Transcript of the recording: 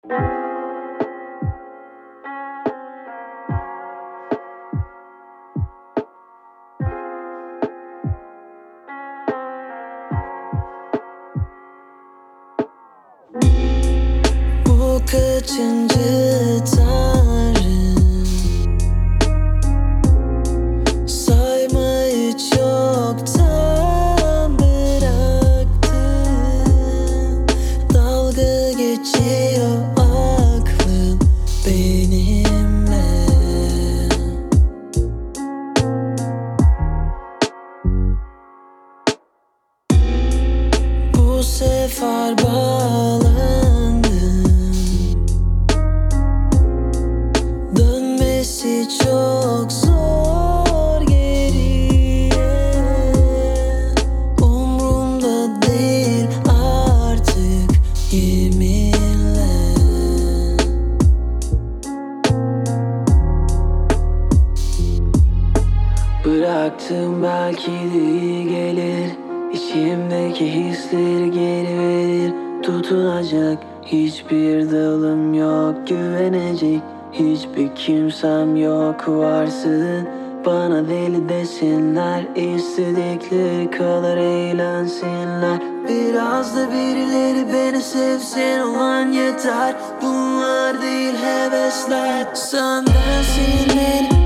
Bu kaçıncı tanrım, saymayı çoktan bıraktım. Dalga geçiyor aklım benimle. Bu sefer bağlandım, dönmesi çok zor geriye. Umrumda değil artık yeminle. Bıraktım, belki de iyi gelir. İçimdeki hisleri geri verir. Tutunacak hiçbir dalım yok, güvenecek hiçbir kimsem yok. Varsın bana deli desinler, istedikleri kadar eğlensinler. Biraz da birileri beni sevsin, olan yeter. Bunlar değil hevesler. Senden sinir